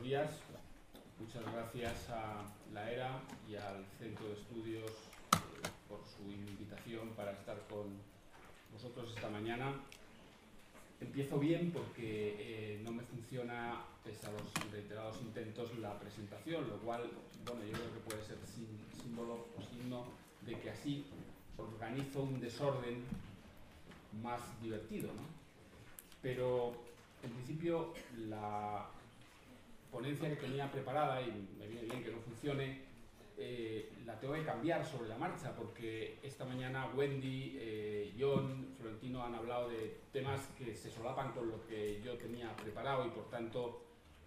días. Muchas gracias a la ERA y al Centro de Estudios por su invitación para estar con vosotros esta mañana. Empiezo bien porque no me funciona, pese a los reiterados intentos, la presentación, lo cual, bueno, yo creo que puede ser símbolo o signo de que así organizo un desorden más divertido, ¿no? Pero, en principio, la ponencia que tenía preparada, y me viene bien que no funcione, la tengo que cambiar sobre la marcha, porque esta mañana Wendy, John, Florentino han hablado de temas que se solapan con lo que yo tenía preparado y, por tanto,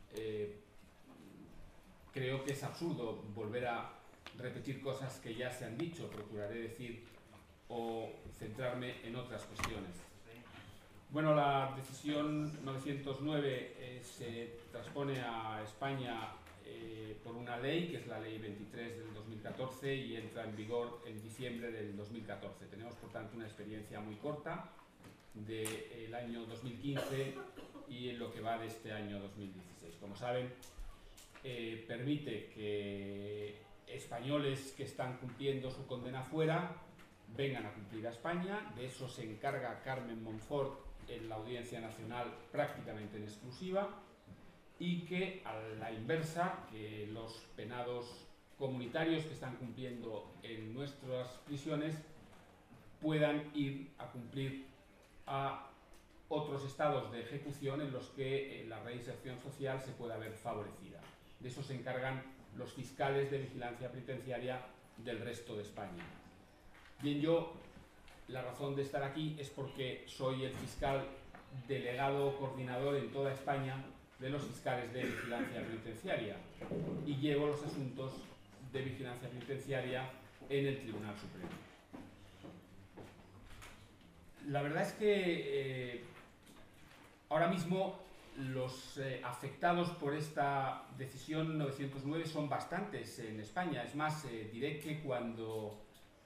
creo que es absurdo volver a repetir cosas que ya se han dicho. Procuraré decir o centrarme en otras cuestiones. Bueno, la decisión 909 se transpone a España por una ley, que es la ley 23 del 2014, y entra en vigor en diciembre del 2014. Tenemos, por tanto, una experiencia muy corta del año 2015 y en lo que va de este año 2016. Como saben, permite que españoles que están cumpliendo su condena fuera vengan a cumplir a España. De eso se encarga Carmen Monfort en la Audiencia Nacional prácticamente en exclusiva, y que a la inversa, que los penados comunitarios que están cumpliendo en nuestras prisiones puedan ir a cumplir a otros estados de ejecución en los que la reinserción social se pueda ver favorecida. De eso se encargan los fiscales de vigilancia penitenciaria del resto de España. Bien, yo, la razón de estar aquí es porque soy el fiscal delegado coordinador en toda España de los fiscales de vigilancia penitenciaria y llevo los asuntos de vigilancia penitenciaria en el Tribunal Supremo. La verdad es que ahora mismo los afectados por esta decisión 909 son bastantes en España. Es más, diré que cuando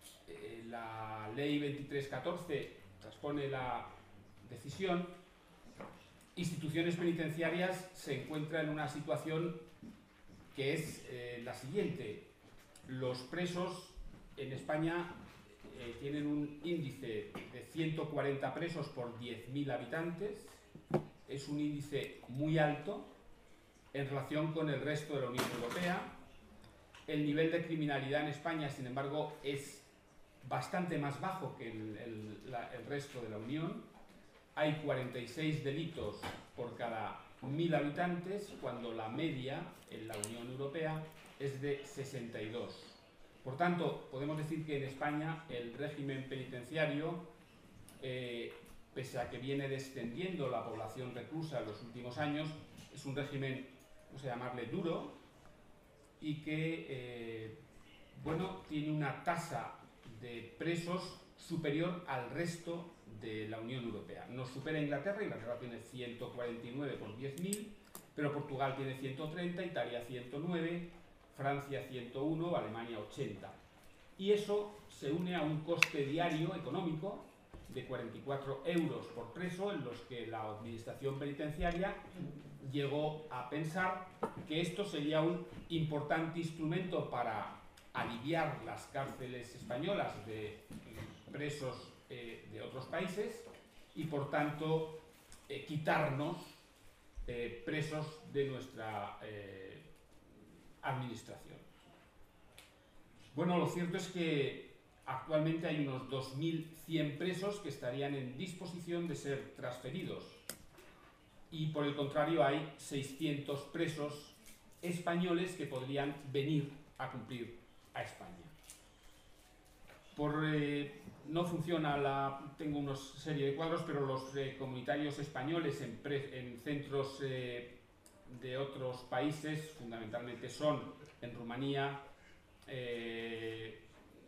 la ley 2314 transpone la decisión, instituciones penitenciarias se encuentran en una situación que es la siguiente. Los presos en España tienen un índice de 140 presos por 10.000 habitantes. Es un índice muy alto en relación con el resto de la Unión Europea. El nivel de criminalidad en España, sin embargo, es bastante más bajo que el resto de la Unión. Hay 46 delitos por cada 1.000 habitantes, cuando la media en la Unión Europea es de 62. Por tanto, podemos decir que en España el régimen penitenciario, pese a que viene descendiendo la población reclusa en los últimos años, es un régimen, no sé llamarle duro, y que bueno, tiene una tasa de presos superior al resto de la Unión Europea. Nos supera Inglaterra. Inglaterra tiene 149 por 10.000, pero Portugal tiene 130, Italia 109, Francia 101, Alemania 80. Y eso se une a un coste diario económico de 44 euros por preso, en los que la administración penitenciaria llegó a pensar que esto sería un importante instrumento para aliviar las cárceles españolas de presos de otros países y, por tanto, quitarnos presos de nuestra administración. Bueno, lo cierto es que actualmente hay unos 2.100 presos que estarían en disposición de ser transferidos, y por el contrario hay 600 presos españoles que podrían venir a cumplir a España. No funciona tengo una serie de cuadros, pero los comunitarios españoles en centros de otros países, fundamentalmente son en Rumanía, hay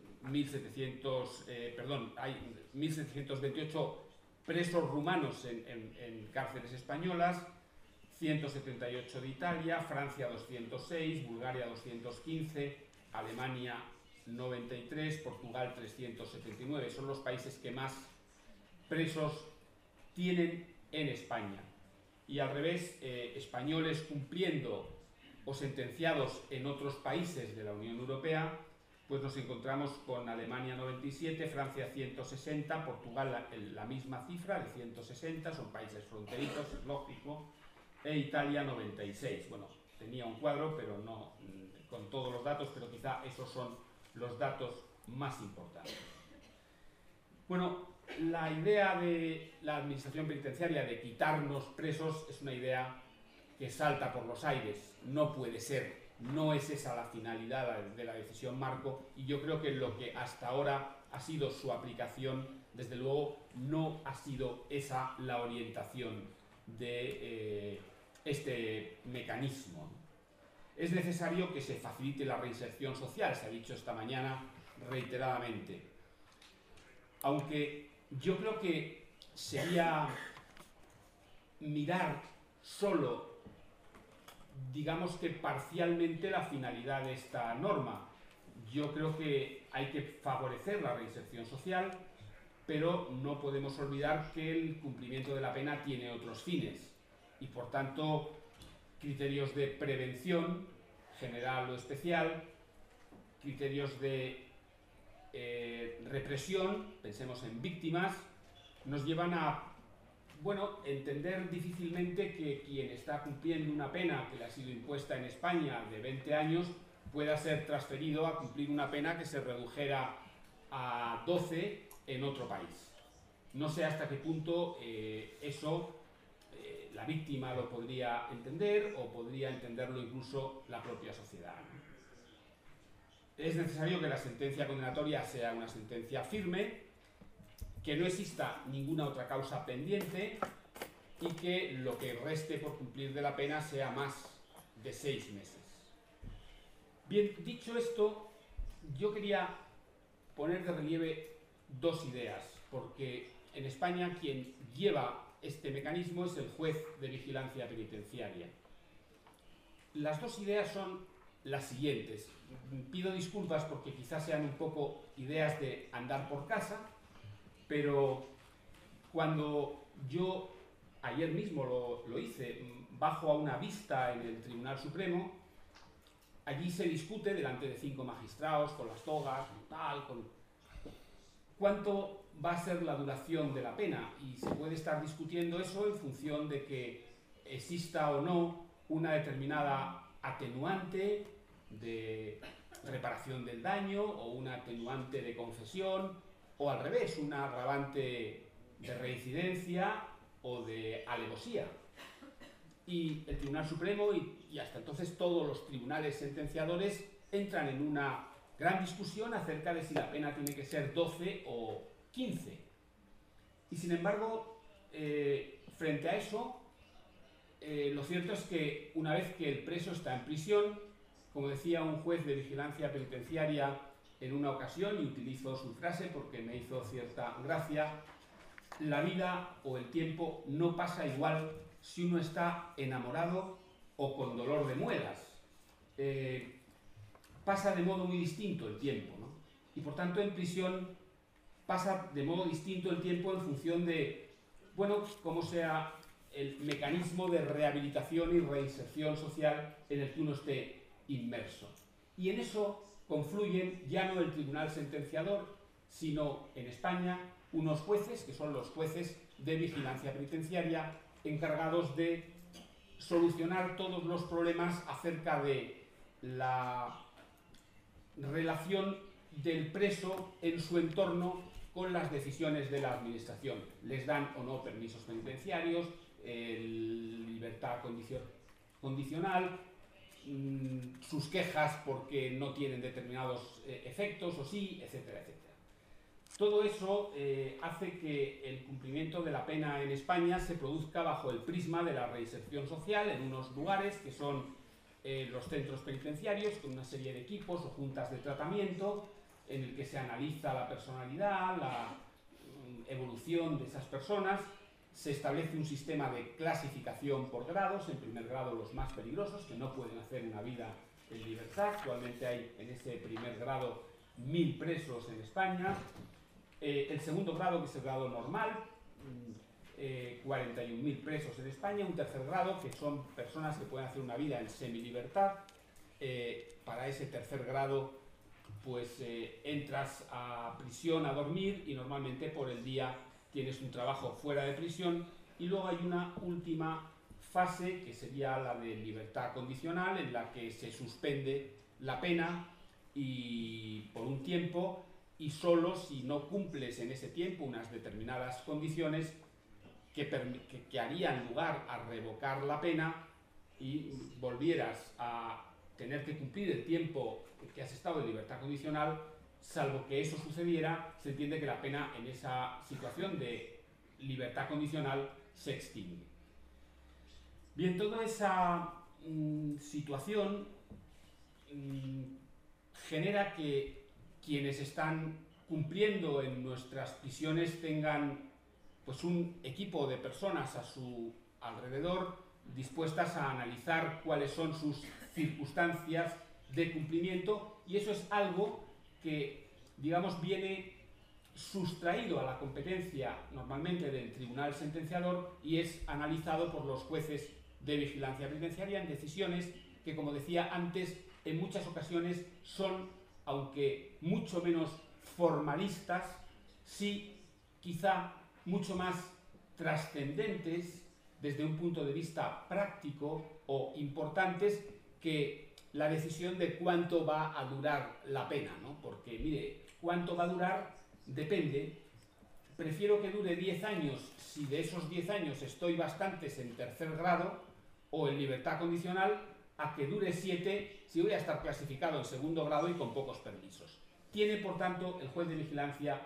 1.728 presos rumanos en cárceles españolas, 178 de Italia, Francia 206, Bulgaria 215, Alemania 93, Portugal 379. Son los países que más presos tienen en España. Y al revés, españoles cumpliendo o sentenciados en otros países de la Unión Europea, pues nos encontramos con Alemania 97, Francia 160, Portugal la misma cifra de 160, son países fronterizos, es lógico, e Italia 96. Bueno, tenía un cuadro, pero no con todos los datos, pero quizá esos son los datos más importantes. Bueno, la idea de la administración penitenciaria de quitarnos presos es una idea que salta por los aires, no puede ser, no es esa la finalidad de la decisión marco, y yo creo que lo que hasta ahora ha sido su aplicación, desde luego no ha sido esa la orientación de este mecanismo. Es necesario que se facilite la reinserción social, se ha dicho esta mañana reiteradamente, aunque yo creo que sería mirar solo, digamos que parcialmente, la finalidad de esta norma. Yo creo que hay que favorecer la reinserción social, pero no podemos olvidar que el cumplimiento de la pena tiene otros fines y, por tanto, criterios de prevención, general o especial, criterios de represión, pensemos en víctimas, nos llevan a entender difícilmente que quien está cumpliendo una pena que le ha sido impuesta en España de 20 años pueda ser transferido a cumplir una pena que se redujera a 12 en otro país. No sé hasta qué punto eso la víctima lo podría entender o podría entenderlo incluso la propia sociedad, ¿no? Es necesario que la sentencia condenatoria sea una sentencia firme, que no exista ninguna otra causa pendiente y que lo que reste por cumplir de la pena sea más de 6 meses. Bien, dicho esto, yo quería poner de relieve dos ideas, porque en España quien lleva este mecanismo es el juez de vigilancia penitenciaria. Las dos ideas son las siguientes. Pido disculpas porque quizás sean un poco ideas de andar por casa, pero cuando yo ayer mismo lo hice, bajo a una vista en el Tribunal Supremo, allí se discute delante de 5 magistrados, con las togas, cuánto va a ser la duración de la pena, y se puede estar discutiendo eso en función de que exista o no una determinada atenuante de reparación del daño o una atenuante de confesión, o al revés, un agravante de reincidencia o de alevosía. Y el Tribunal Supremo y hasta entonces todos los tribunales sentenciadores entran en una gran discusión acerca de si la pena tiene que ser 12 o 15. Y sin embargo, frente a eso, lo cierto es que una vez que el preso está en prisión, como decía un juez de vigilancia penitenciaria en una ocasión, y utilizo su frase porque me hizo cierta gracia, la vida o el tiempo no pasa igual si uno está enamorado o con dolor de muelas. Pasa de modo muy distinto el tiempo, ¿no? Y por tanto en prisión pasa de modo distinto el tiempo en función de, cómo sea el mecanismo de rehabilitación y reinserción social en el que uno esté inmerso. Y en eso confluyen ya no el tribunal sentenciador, sino en España unos jueces, que son los jueces de vigilancia penitenciaria, encargados de solucionar todos los problemas acerca de la relación del preso en su entorno con las decisiones de la administración. Les dan o no permisos penitenciarios, libertad condicional, sus quejas porque no tienen determinados efectos o sí, etcétera, etcétera. Todo eso hace que el cumplimiento de la pena en España se produzca bajo el prisma de la reinserción social en unos lugares que son los centros penitenciarios, con una serie de equipos o juntas de tratamiento en el que se analiza la personalidad, la evolución de esas personas. Se establece un sistema de clasificación por grados, en primer grado los más peligrosos, que no pueden hacer una vida en libertad. Actualmente hay en ese primer grado 1000 presos en España. El segundo grado, que es el grado normal, 41.000 presos en España, un tercer grado, que son personas que pueden hacer una vida en semilibertad. Para ese tercer grado, pues entras a prisión a dormir y normalmente por el día tienes un trabajo fuera de prisión, y luego hay una última fase que sería la de libertad condicional, en la que se suspende la pena y por un tiempo, y solo si no cumples en ese tiempo unas determinadas condiciones que harían lugar a revocar la pena y volvieras a tener que cumplir el tiempo que has estado en libertad condicional, salvo que eso sucediera, se entiende que la pena en esa situación de libertad condicional se extingue. Bien, toda esa situación genera que quienes están cumpliendo en nuestras prisiones tengan pues un equipo de personas a su alrededor dispuestas a analizar cuáles son sus circunstancias de cumplimiento, y eso es algo que, digamos, viene sustraído a la competencia normalmente del tribunal sentenciador y es analizado por los jueces de vigilancia penitenciaria en decisiones que, como decía antes, en muchas ocasiones son, aunque mucho menos formalistas, sí quizá mucho más trascendentes desde un punto de vista práctico o importantes que la decisión de cuánto va a durar la pena, ¿no? Porque, mire, cuánto va a durar depende. Prefiero que dure 10 años si de esos 10 años estoy bastantes en tercer grado o en libertad condicional, a que dure 7 si voy a estar clasificado en segundo grado y con pocos permisos. Tiene, por tanto, el juez de vigilancia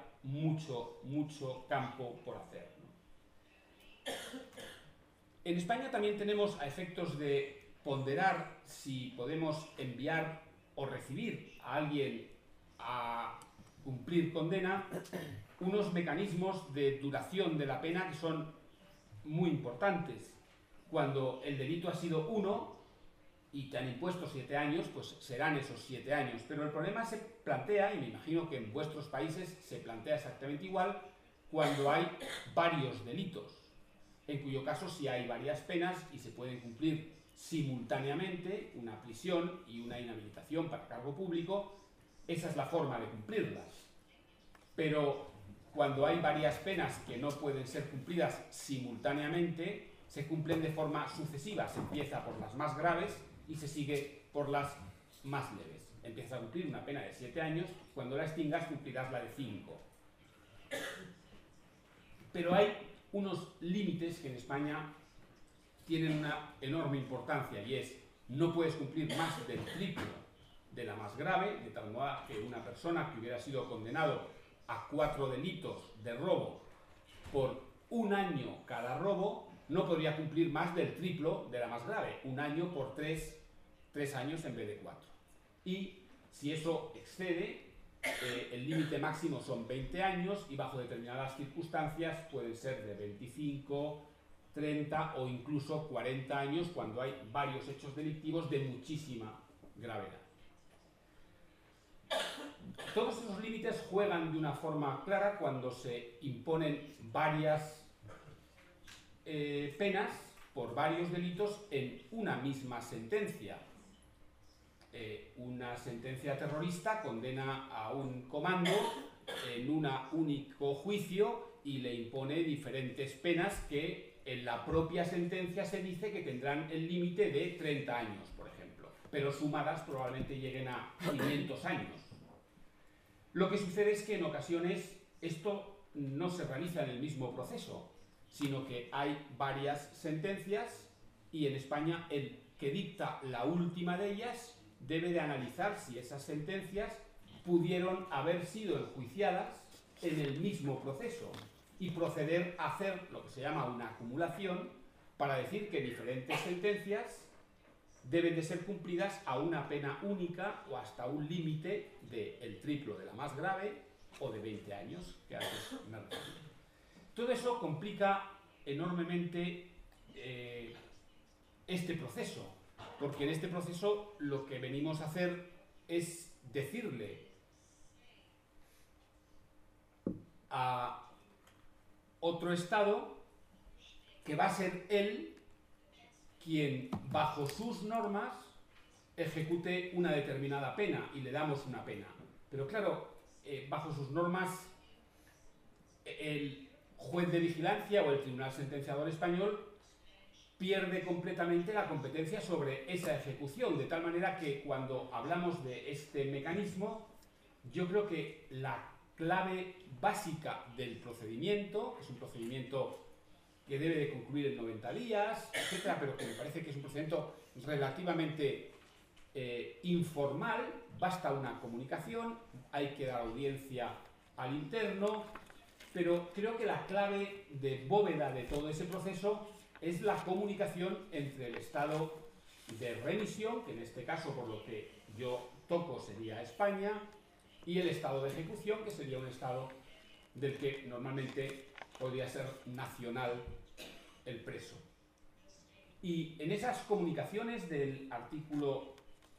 mucho campo por hacer, ¿no? En España también tenemos, a efectos de ponderar si podemos enviar o recibir a alguien a cumplir condena, unos mecanismos de duración de la pena que son muy importantes. Cuando el delito ha sido 1 y te han impuesto 7 años, pues serán esos 7 años. Pero el problema se plantea, y me imagino que en vuestros países se plantea exactamente igual, cuando hay varios delitos, en cuyo caso sí hay varias penas y se pueden cumplir simultáneamente una prisión y una inhabilitación para cargo público. Esa es la forma de cumplirlas. Pero cuando hay varias penas que no pueden ser cumplidas simultáneamente, se cumplen de forma sucesiva. Se empieza por las más graves y se sigue por las más leves. Empiezas a cumplir una pena de 7 años, cuando la extingas cumplirás la de 5. Pero hay unos límites que en España tienen una enorme importancia, y es: no puedes cumplir más del triplo de la más grave, de tal modo que una persona que hubiera sido condenado a 4 delitos de robo por 1 año cada robo, no podría cumplir más del triplo de la más grave, 1 año por 3 años en vez de 4. Y si eso excede, el límite máximo son 20 años y bajo determinadas circunstancias pueden ser de 25, 30 o incluso 40 años cuando hay varios hechos delictivos de muchísima gravedad. Todos esos límites juegan de una forma clara cuando se imponen varias penas por varios delitos en una misma sentencia. Una sentencia terrorista condena a un comando en un único juicio y le impone diferentes penas que en la propia sentencia se dice que tendrán el límite de 30 años, por ejemplo, pero sumadas probablemente lleguen a 500 años. Lo que sucede es que en ocasiones esto no se realiza en el mismo proceso, sino que hay varias sentencias y en España el que dicta la última de ellas debe de analizar si esas sentencias pudieron haber sido enjuiciadas en el mismo proceso y proceder a hacer lo que se llama una acumulación para decir que diferentes sentencias deben de ser cumplidas a una pena única o hasta un límite del triplo de la más grave o de 20 años, que antes me refería. Todo eso complica enormemente este proceso, porque en este proceso lo que venimos a hacer es decirle a otro Estado que va a ser él quien, bajo sus normas, ejecute una determinada pena y le damos una pena. Pero claro, bajo sus normas, el juez de vigilancia o el tribunal sentenciador español pierde completamente la competencia sobre esa ejecución, de tal manera que cuando hablamos de este mecanismo, yo creo que la clave básica del procedimiento, que es un procedimiento que debe de concluir en 90 días, etcétera, pero que me parece que es un procedimiento relativamente informal, basta una comunicación, hay que dar audiencia al interno, pero creo que la clave de bóveda de todo ese proceso es la comunicación entre el estado de remisión, que en este caso por lo que yo toco sería España, y el estado de ejecución, que sería un estado del que normalmente podría ser nacional el preso. Y en esas comunicaciones del artículo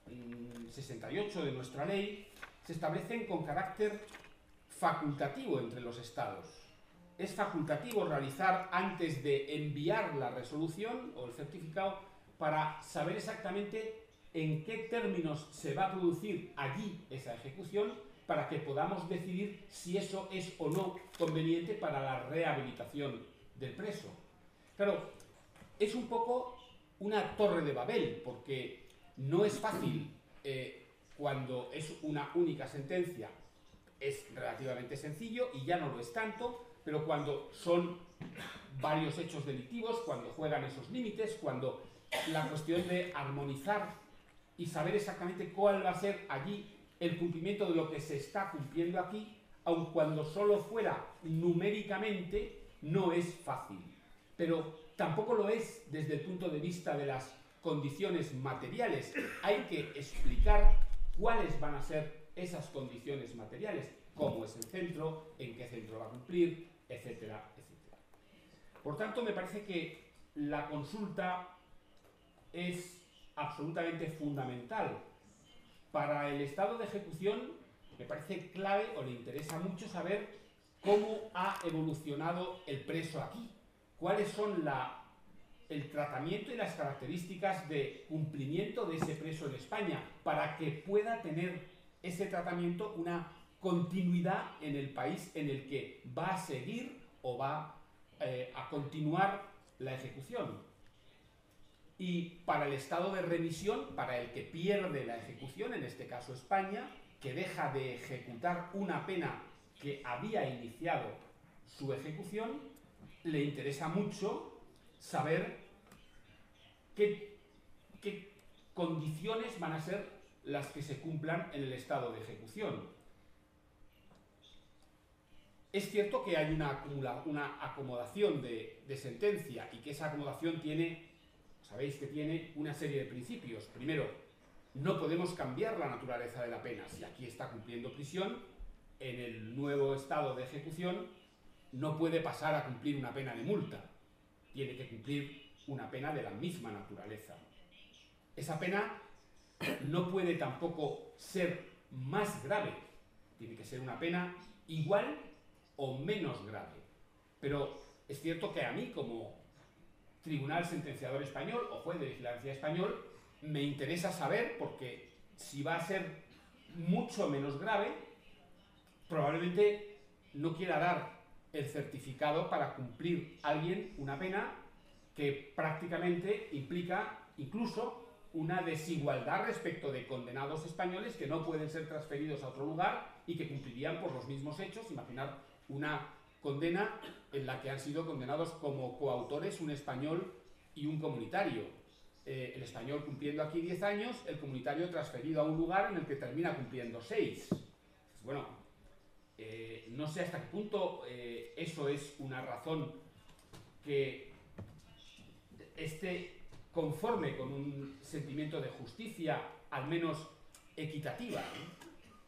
68 de nuestra ley se establecen con carácter facultativo entre los estados. Es facultativo realizar antes de enviar la resolución o el certificado para saber exactamente en qué términos se va a producir allí esa ejecución para que podamos decidir si eso es o no conveniente para la rehabilitación del preso. Claro, es un poco una torre de Babel, porque no es fácil cuando es una única sentencia, es relativamente sencillo y ya no lo es tanto, pero cuando son varios hechos delictivos, cuando juegan esos límites, cuando la cuestión de armonizar y saber exactamente cuál va a ser allí el cumplimiento de lo que se está cumpliendo aquí, aun cuando solo fuera numéricamente, no es fácil. Pero tampoco lo es desde el punto de vista de las condiciones materiales. Hay que explicar cuáles van a ser esas condiciones materiales, cómo es el centro, en qué centro va a cumplir, etcétera, etcétera. Por tanto, me parece que la consulta es absolutamente fundamental. Para el estado de ejecución me parece clave o le interesa mucho saber cómo ha evolucionado el preso aquí, cuáles son el tratamiento y las características de cumplimiento de ese preso en España, para que pueda tener ese tratamiento una continuidad en el país en el que va a seguir o va a continuar la ejecución. Y para el estado de remisión, para el que pierde la ejecución, en este caso España, que deja de ejecutar una pena que había iniciado su ejecución, le interesa mucho saber qué condiciones van a ser las que se cumplan en el estado de ejecución. Es cierto que hay una acomodación de sentencia y que esa acomodación sabéis que tiene una serie de principios. Primero, no podemos cambiar la naturaleza de la pena. Si aquí está cumpliendo prisión, en el nuevo estado de ejecución no puede pasar a cumplir una pena de multa. Tiene que cumplir una pena de la misma naturaleza. Esa pena no puede tampoco ser más grave. Tiene que ser una pena igual o menos grave. Pero es cierto que a mí, como tribunal sentenciador español o juez de vigilancia español, me interesa saber, porque si va a ser mucho menos grave, probablemente no quiera dar el certificado para cumplir alguien una pena que prácticamente implica incluso una desigualdad respecto de condenados españoles que no pueden ser transferidos a otro lugar y que cumplirían por los mismos hechos. Imaginar una condena en la que han sido condenados como coautores un español y un comunitario. El español cumpliendo aquí 10 años, el comunitario transferido a un lugar en el que termina cumpliendo 6. Bueno, no sé hasta qué punto eso es una razón que esté conforme con un sentimiento de justicia, al menos equitativa, ¿no?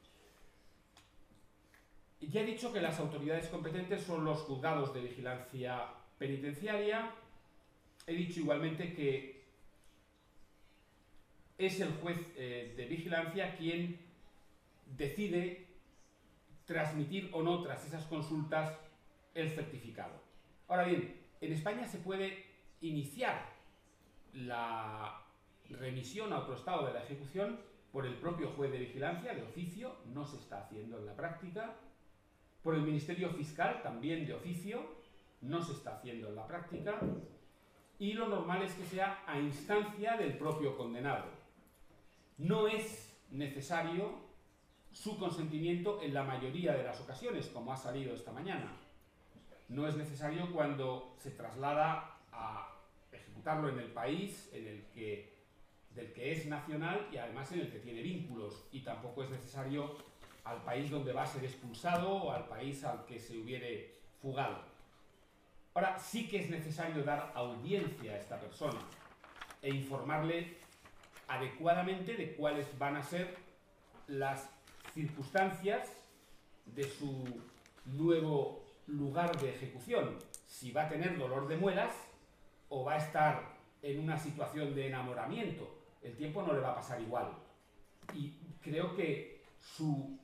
Ya he dicho que las autoridades competentes son los juzgados de vigilancia penitenciaria. He dicho igualmente que es el juez de vigilancia quien decide transmitir o no tras esas consultas el certificado. Ahora bien, en España se puede iniciar la remisión a otro estado de la ejecución por el propio juez de vigilancia, de oficio, no se está haciendo en la práctica, por el Ministerio Fiscal, también de oficio, no se está haciendo en la práctica, y lo normal es que sea a instancia del propio condenado. No es necesario su consentimiento en la mayoría de las ocasiones, como ha salido esta mañana. No es necesario cuando se traslada a ejecutarlo en el país del que es nacional y además en el que tiene vínculos, y tampoco es necesario al país donde va a ser expulsado o al país al que se hubiere fugado. Ahora, sí que es necesario dar audiencia a esta persona e informarle adecuadamente de cuáles van a ser las circunstancias de su nuevo lugar de ejecución, si va a tener dolor de muelas o va a estar en una situación de enamoramiento. El tiempo no le va a pasar igual. Y creo que su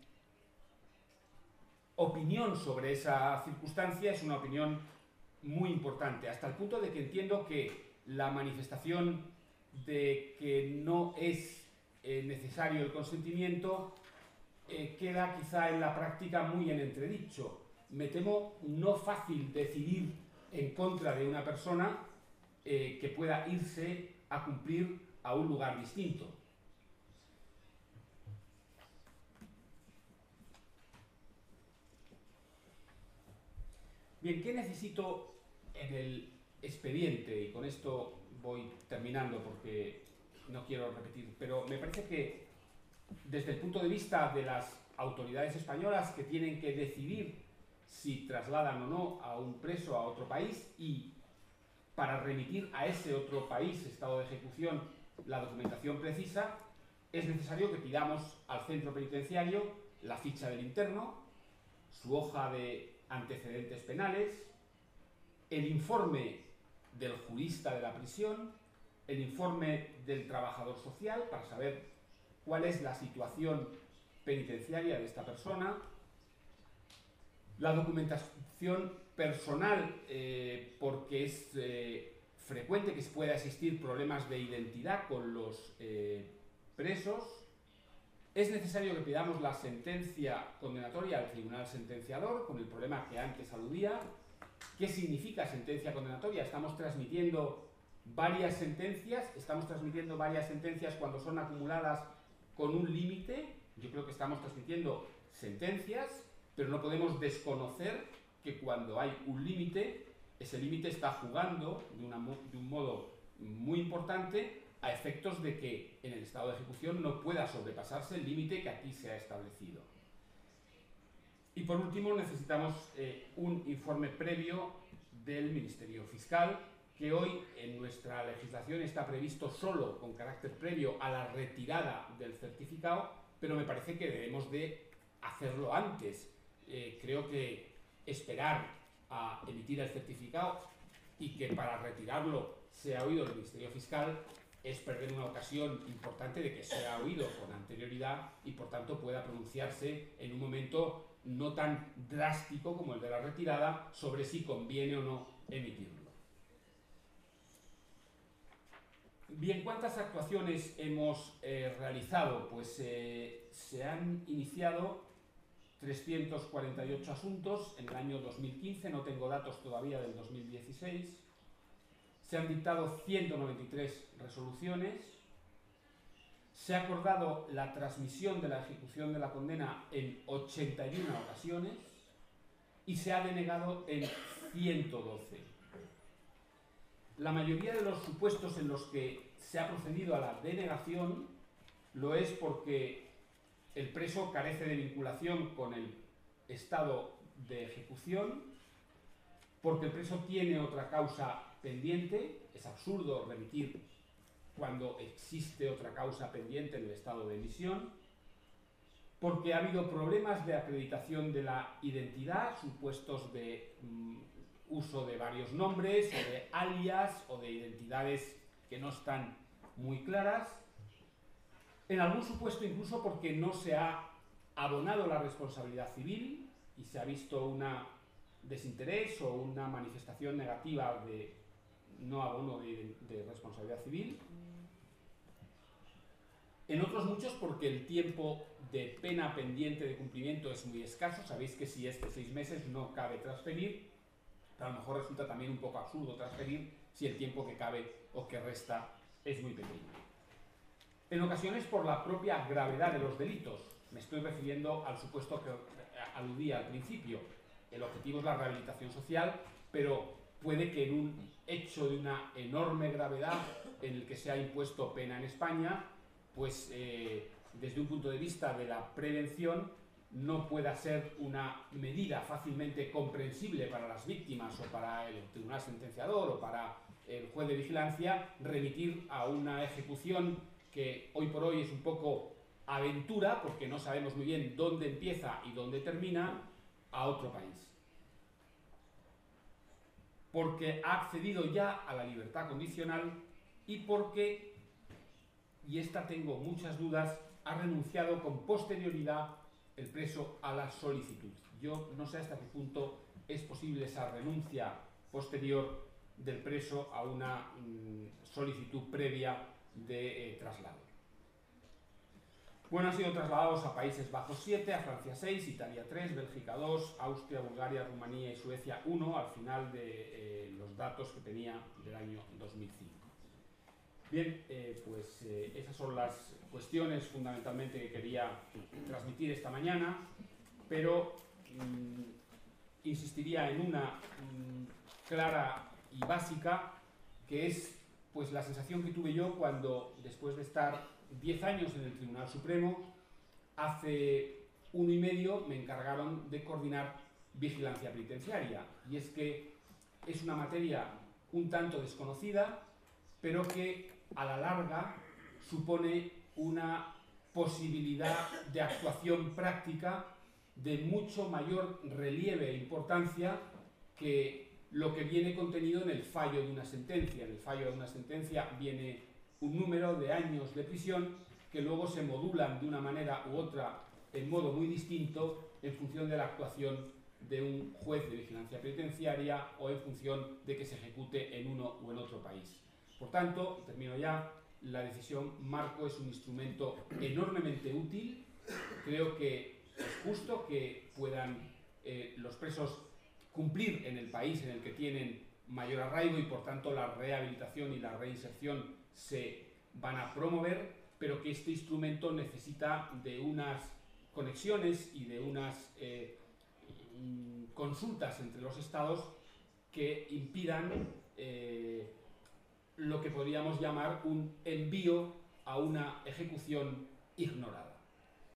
opinión sobre esa circunstancia es una opinión muy importante, hasta el punto de que entiendo que la manifestación de que no es necesario el consentimiento queda quizá en la práctica muy en entredicho. Me temo no fácil decidir en contra de una persona que pueda irse a cumplir a un lugar distinto. Bien, ¿qué necesito en el expediente? Y con esto voy terminando porque no quiero repetir, pero me parece que desde el punto de vista de las autoridades españolas que tienen que decidir si trasladan o no a un preso a otro país, y para remitir a ese otro país, estado de ejecución, la documentación precisa, es necesario que pidamos al centro penitenciario la ficha del interno, su hoja de antecedentes penales, el informe del jurista de la prisión, el informe del trabajador social para saber cuál es la situación penitenciaria de esta persona, la documentación personal, porque es frecuente que pueda existir problemas de identidad con los presos. Es necesario que pidamos la sentencia condenatoria al tribunal sentenciador, con el problema que antes aludía. ¿Qué significa sentencia condenatoria? Estamos transmitiendo varias sentencias cuando son acumuladas con un límite. Yo creo que estamos transmitiendo sentencias, pero no podemos desconocer que cuando hay un límite, ese límite está jugando de un modo muy importante a efectos de que en el estado de ejecución no pueda sobrepasarse el límite que aquí se ha establecido. Y por último necesitamos un informe previo del Ministerio Fiscal, que hoy en nuestra legislación está previsto solo con carácter previo a la retirada del certificado, pero me parece que debemos de hacerlo antes. Creo que esperar a emitir el certificado y que para retirarlo sea oído el Ministerio Fiscal es perder una ocasión importante de que sea oído con anterioridad y por tanto pueda pronunciarse en un momento no tan drástico como el de la retirada sobre si conviene o no emitirlo. Bien, ¿cuántas actuaciones hemos realizado? Pues se han iniciado 348 asuntos en el año 2015, no tengo datos todavía del 2016. Se han dictado 193 resoluciones. Se ha acordado la transmisión de la ejecución de la condena en 81 ocasiones y se ha denegado en 112. La mayoría de los supuestos en los que se ha procedido a la denegación lo es porque el preso carece de vinculación con el estado de ejecución, porque el preso tiene otra causa pendiente. Es absurdo remitir cuando existe otra causa pendiente en el estado de emisión, porque ha habido problemas de acreditación de la identidad, supuestos de uso de varios nombres o de alias o de identidades que no están muy claras, en algún supuesto incluso porque no se ha abonado la responsabilidad civil y se ha visto un desinterés o una manifestación negativa no abono de responsabilidad civil. En otros muchos porque el tiempo de pena pendiente de cumplimiento es muy escaso. Sabéis que si es de 6 meses no cabe transferir, pero a lo mejor resulta también un poco absurdo transferir si el tiempo que cabe o que resta es muy pequeño. En ocasiones por la propia gravedad de los delitos. Me estoy refiriendo al supuesto que aludía al principio. El objetivo es la rehabilitación social, pero puede que en un hecho de una enorme gravedad en el que se ha impuesto pena en España, pues desde un punto de vista de la prevención no pueda ser una medida fácilmente comprensible para las víctimas o para el tribunal sentenciador o para el juez de vigilancia remitir a una ejecución que hoy por hoy es un poco aventura, porque no sabemos muy bien dónde empieza y dónde termina, a otro país. Porque ha accedido ya a la libertad condicional y porque, y esta tengo muchas dudas, ha renunciado con posterioridad el preso a la solicitud. Yo no sé hasta qué punto es posible esa renuncia posterior del preso a una solicitud previa de traslado. Bueno, han sido trasladados a Países Bajos 7, a Francia 6, Italia 3, Bélgica 2, Austria, Bulgaria, Rumanía y Suecia 1, al final de los datos que tenía del año 2005. Bien, pues esas son las cuestiones fundamentalmente que quería transmitir esta mañana, pero insistiría en una clara y básica, que es pues la sensación que tuve yo cuando, después de estar 10 años en el Tribunal Supremo, hace 1 y medio me encargaron de coordinar vigilancia penitenciaria. Y es que es una materia un tanto desconocida, pero que a la larga supone una posibilidad de actuación práctica de mucho mayor relieve e importancia que lo que viene contenido en el fallo de una sentencia. En el fallo de una sentencia viene un número de años de prisión que luego se modulan de una manera u otra en modo muy distinto en función de la actuación de un juez de vigilancia penitenciaria o en función de que se ejecute en uno u en otro país. Por tanto, termino ya, la decisión marco es un instrumento enormemente útil. Creo que es justo que puedan los presos cumplir en el país en el que tienen mayor arraigo y por tanto la rehabilitación y la reinserción se van a promover, pero que este instrumento necesita de unas conexiones y de unas consultas entre los estados que impidan lo que podríamos llamar un envío a una ejecución ignorada.